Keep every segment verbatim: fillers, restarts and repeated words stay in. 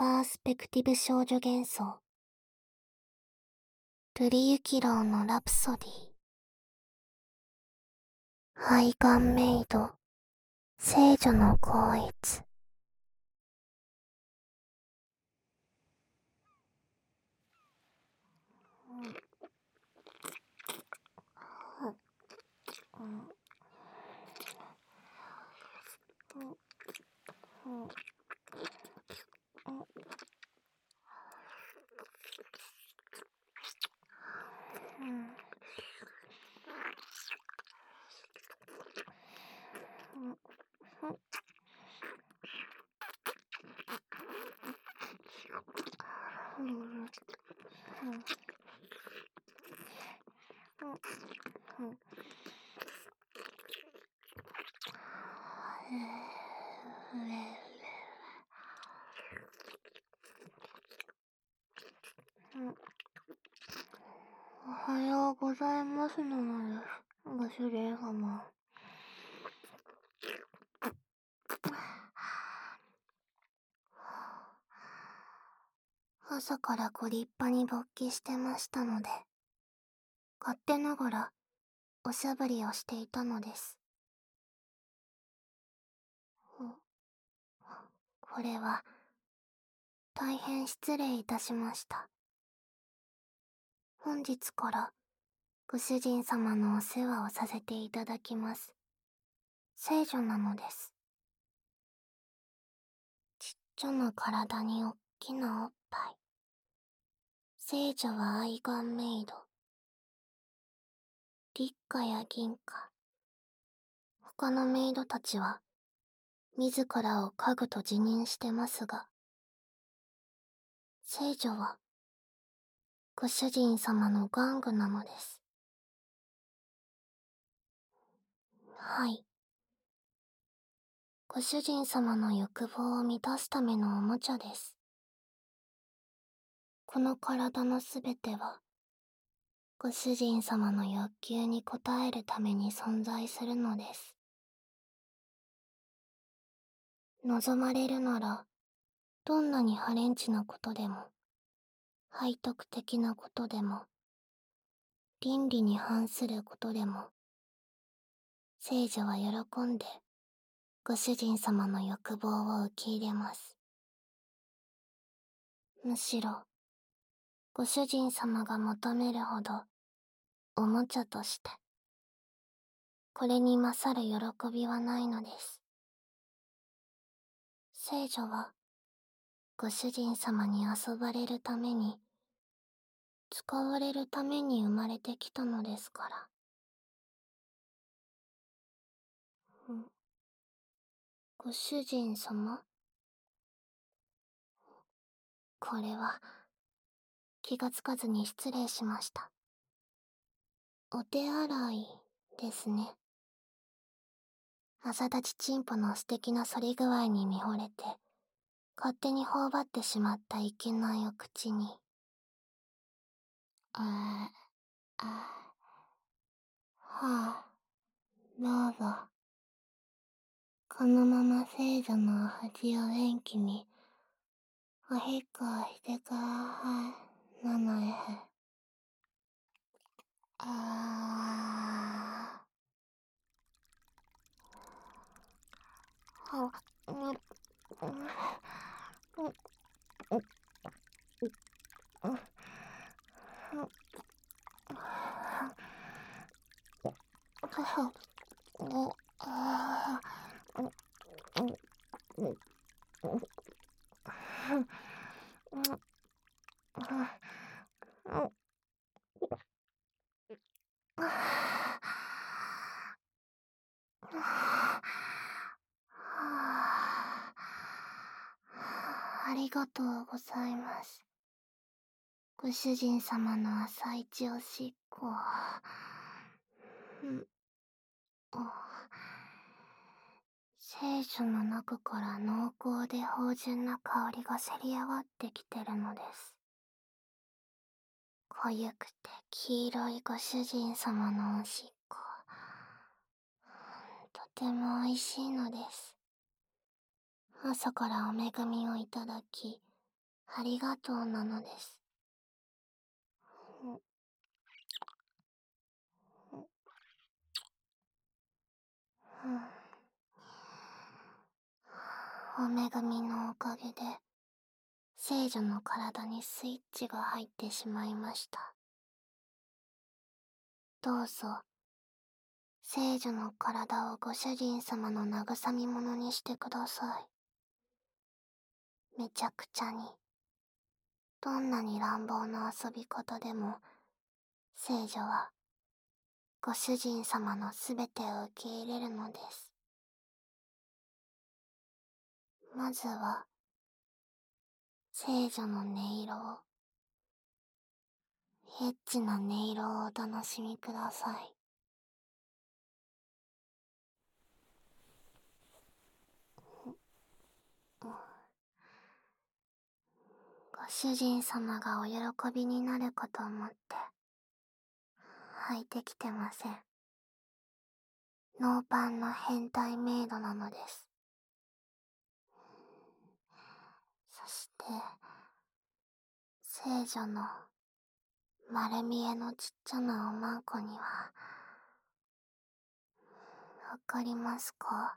パースペクティブ少女幻想、瑠璃雪郎のラプソディ、肺がんメイド、聖女の光悦。おはようございますののです。ご主人様。朝からご立派に勃起してましたので、勝手ながらおしゃぶりをしていたのです。これは大変失礼いたしました。本日からご主人様のお世話をさせていただきます。聖女なのです。ちっちゃな体におっきなおっぱい。聖女は愛玩メイド。立花や銀花。他のメイドたちは自らを家具と自認してますが、聖女はご主人様の玩具なのです。はい。ご主人様の欲望を満たすためのおもちゃです。この体のすべては、ご主人様の欲求に応えるために存在するのです。望まれるなら、どんなにハレンチなことでも、背徳的なことでも、倫理に反することでも、聖女は喜んで、ご主人様の欲望を受け入れます。むしろ、ご主人様が求めるほど、おもちゃとして、これに勝る喜びはないのです。聖女は、ご主人様に遊ばれるために、使われるために生まれてきたのですから。ご主人様？これは、気がつかずに失礼しました。お手洗いですね。朝立ちチンポの素敵な反り具合に見惚れて、勝手に頬張ってしまったいけないお口に。ああ、はあ、どうぞ。このまま聖女の恥を元気に、おひっこをしてください、なのえ。あー。は、う、う、う、う、う、ありがとうございます。ご主人様の朝一おしっこ。聖書の中から濃厚で芳醇な香りがせり上がってきてるのです。濃ゆくて黄色いご主人様のおしっこ。とても美味しいのです。朝からお恵みをいただき、 ありがとうなのです。お恵みのおかげで聖女の体にスイッチが入ってしまいました。どうぞ聖女の体をご主人様の慰み者にしてください。めちゃくちゃに、どんなに乱暴な遊び方でも聖女はご主人様のすべてを受け入れるのです。まずは聖女の音色を、エッチな音色をお楽しみください。ご主人様がお喜びになることを思って履いてきてません。ノーパンの変態メイドなのです。そして聖女の丸見えのちっちゃなおまんこには、わかりますか？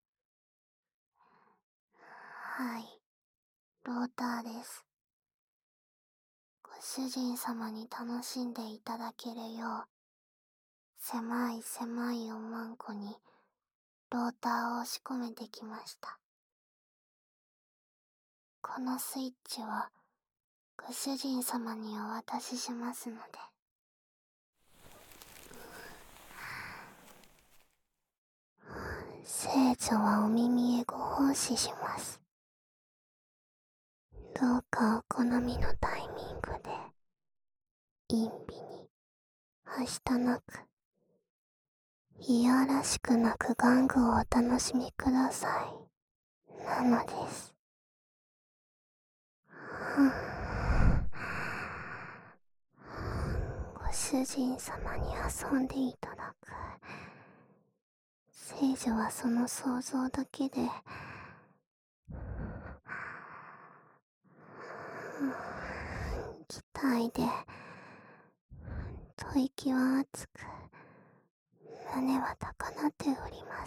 はい、ローターです。ご主人様に楽しんでいただけるよう、狭い狭いおまんこにローターを押し込めてきました。このスイッチはご主人様にお渡ししますので。聖女はお耳へご奉仕します。どうかお好みのタイミングで陰微にはしたなく、いやらしくなく玩具をお楽しみください。なのです。ご主人様に遊んでいただく。聖女はその想像だけで期待で吐息は熱く、胸は高鳴っております。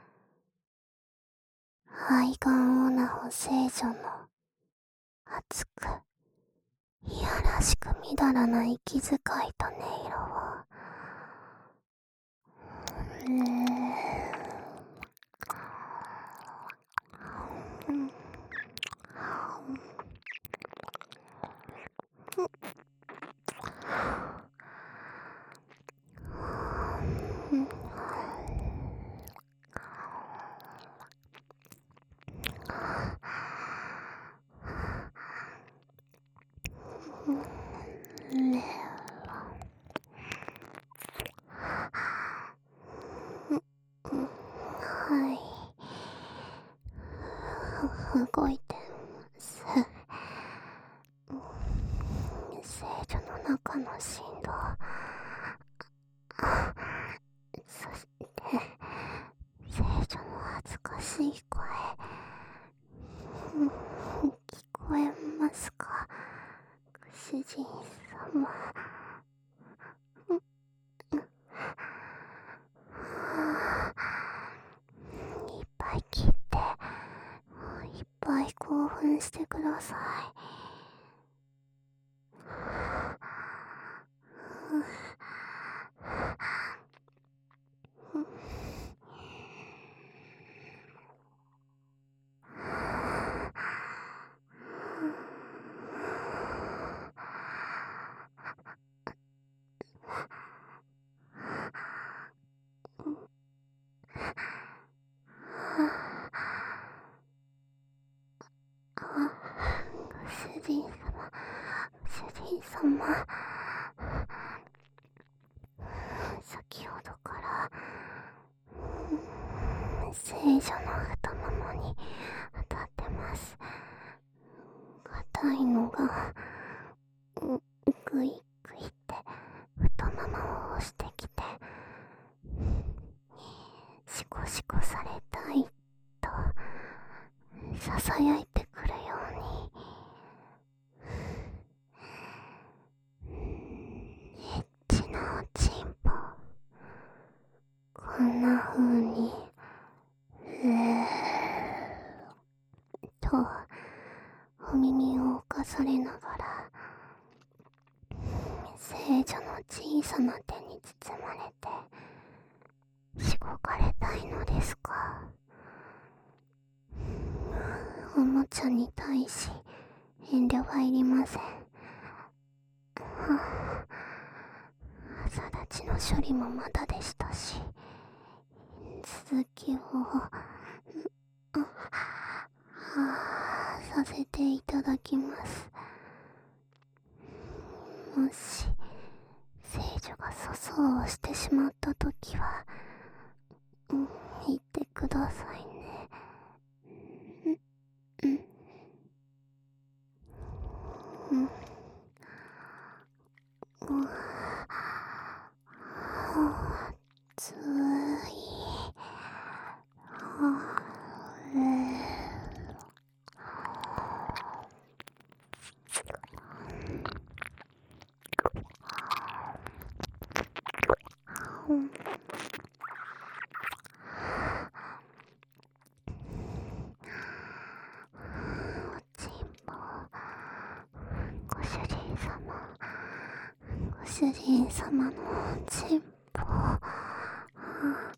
愛玩オナホ聖女の熱くいやらしくみだらな息遣いと音色を、うーんはい、動いてます。聖女の中の振動、そして聖女の恥ずかしい声、聞こえますか、ご主人様。いっぱい切って、いっぱい興奮してください。主人様、主人様、先ほどから聖女の太ももに当たってます。硬いのがグイグイって太ももを押してきて、シコシコされたいとささやいてくるように、 とお耳を侵されながら、聖女の小さな手に包まれてしごかれたいのですか。おもちゃに対し遠慮はいりません。はあ、朝立ちの処理もまだでしたし、続きをはあさせていただきます。もし聖女が粗相をしてしまったときは、うん、言ってくださいね。うん、うん、うん、つい、はあ、うん、おちんぽ、ご主人様、ご主人様のおちんぽ、はあ、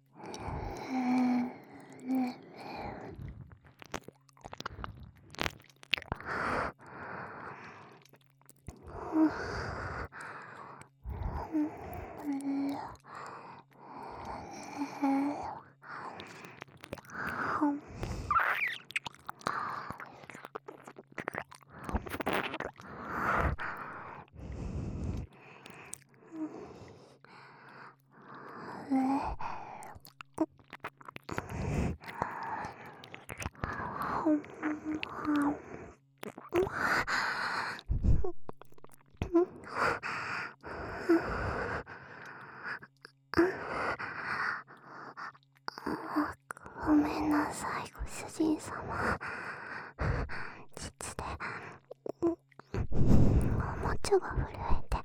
ごめんなさい、ご主人様。膣でおもちゃが震えて、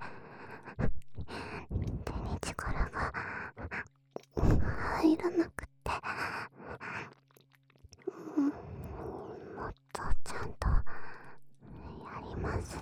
手に力が入らなくて、うん、もっとちゃんとやりますです。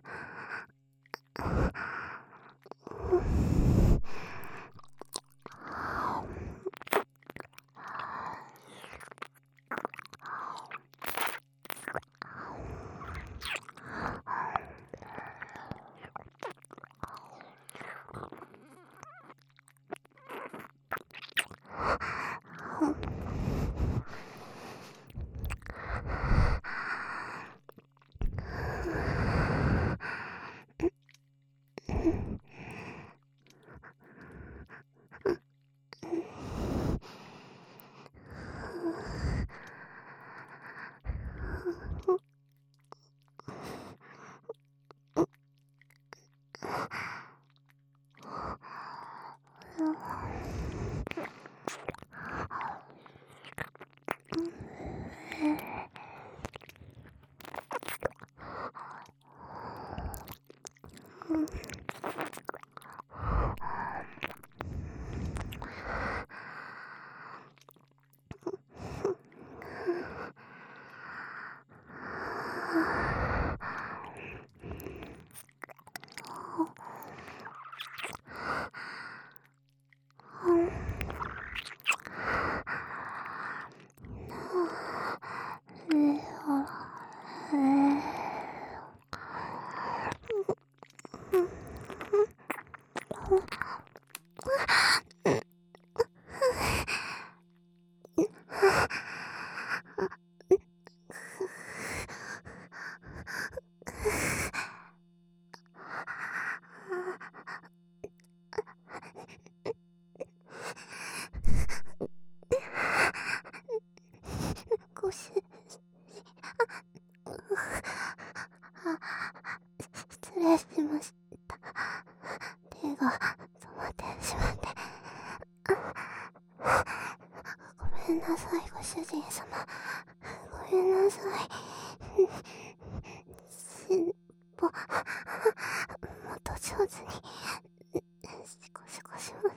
ご主人、失礼しました。手が止まってしまって。ごめんなさい、ご主人様。ごめんなさい。尻尾、もっと上手に、シコシコします。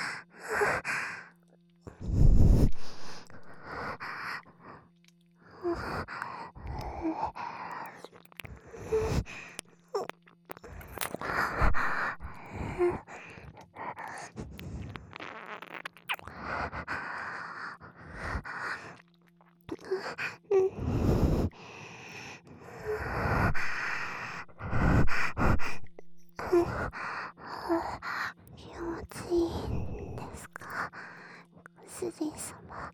う気持ちいいんですか、ご主人様。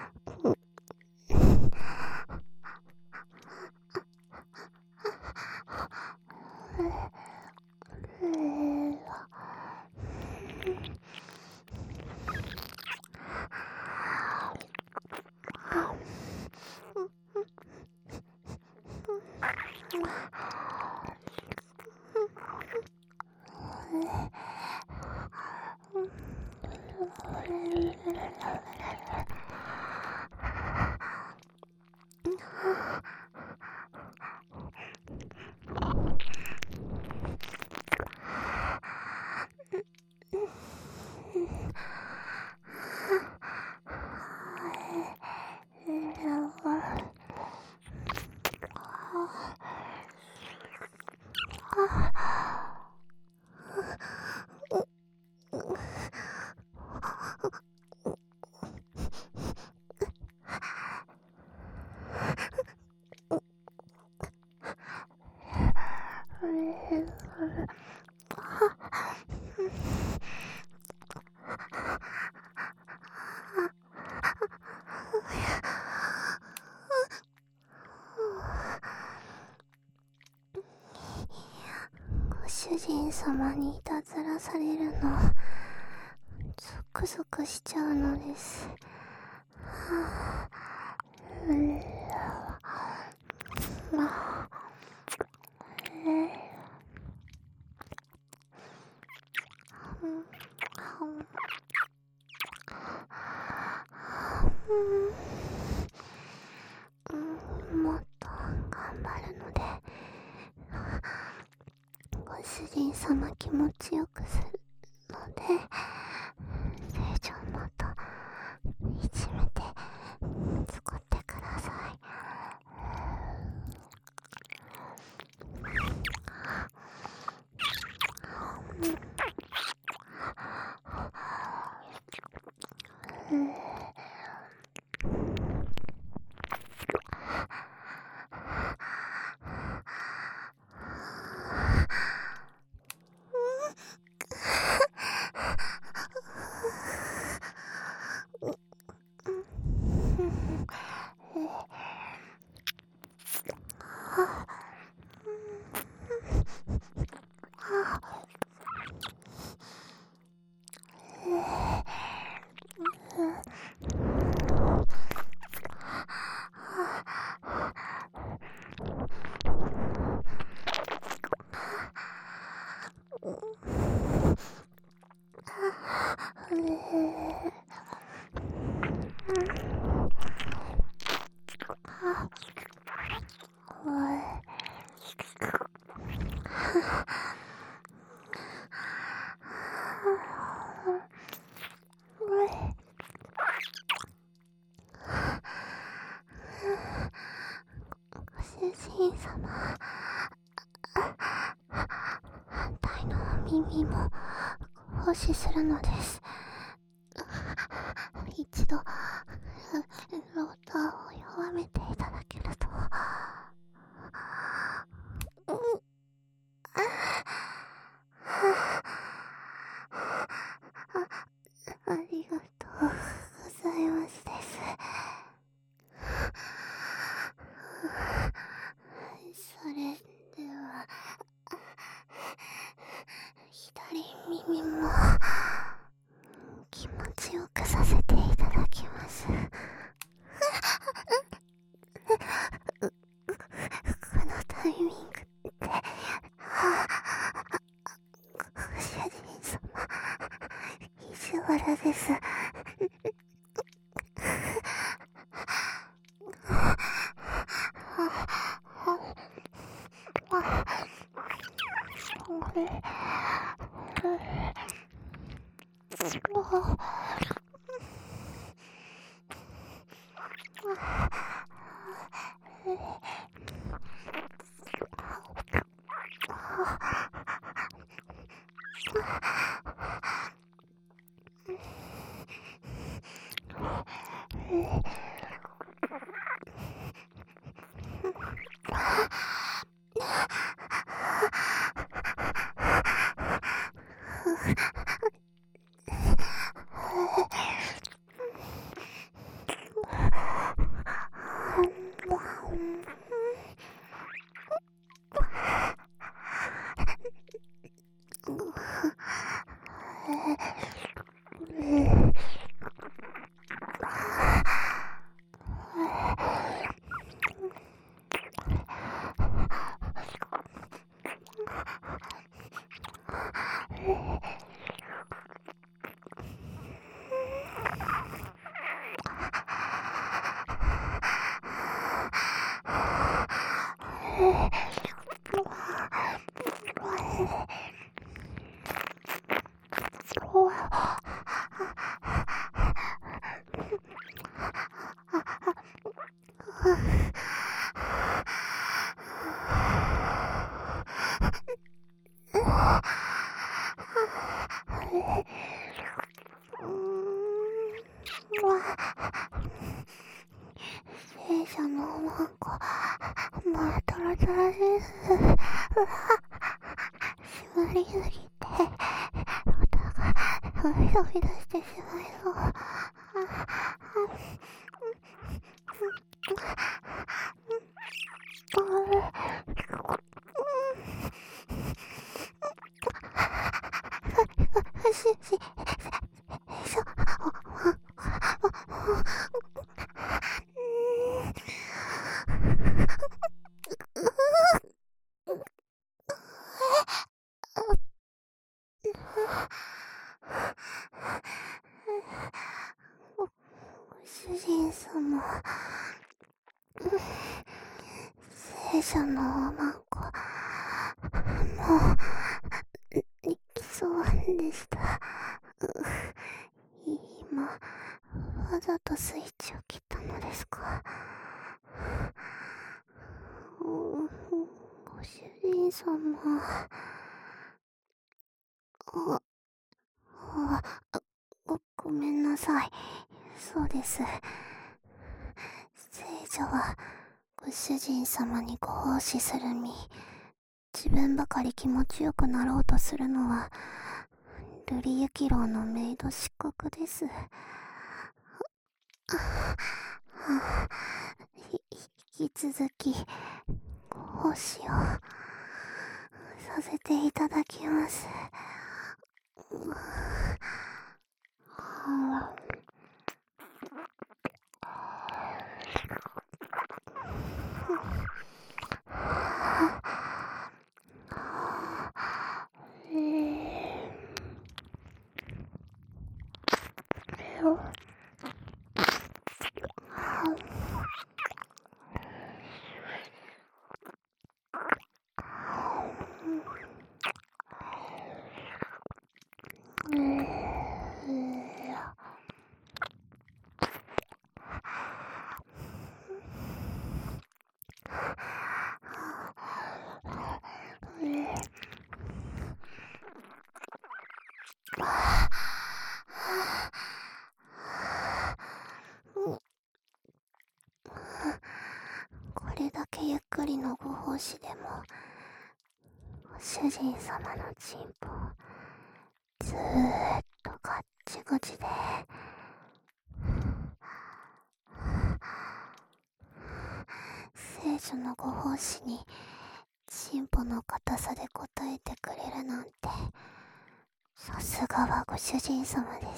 ご主人様にいたずらされるのゾクゾクしちゃうのです。はあ、うらまえうん、もっと頑張るのでご主人様気持ちよくするので、成長もっといじめて作ってください。ご主人様、反対の耳も奉仕するのです。一度ローターを弱めていただけると。ありがとうございますです。それでは左耳も気持ちよくさせていただきます。このタイミングってご主人様意地悪です。 聖者のおまんこ、まあトロトロです。縛りすぎて、音が飛び飛び出してしまいそう。し、し、し、しょ、主人様、聖者のおまんこ、もう、いきそうでした。今、わざとスイッチを切ったのですか？ご主人様、あ、あ、ご、ごめんなさい。そうです。聖女は、ご主人様にご奉仕する身、自分ばかり気持ちよくなろうとするのは、瑠璃雪楼のメイド失格です。引き続き、ご奉仕をさせていただきます。これだけゆっくりのご奉仕でも、ご主人様のチンポ、ずーっとガッチガチで、聖書のご奉仕にチンポの硬さで答えてくれるなんて、さすがはご主人様です。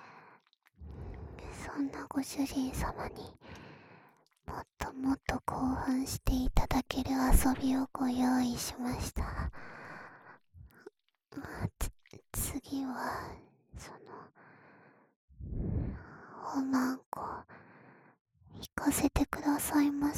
そんなご主人様にもっともっと興奮していただける遊びをご用意しました。つ次はそのおまんこ行かせてくださいま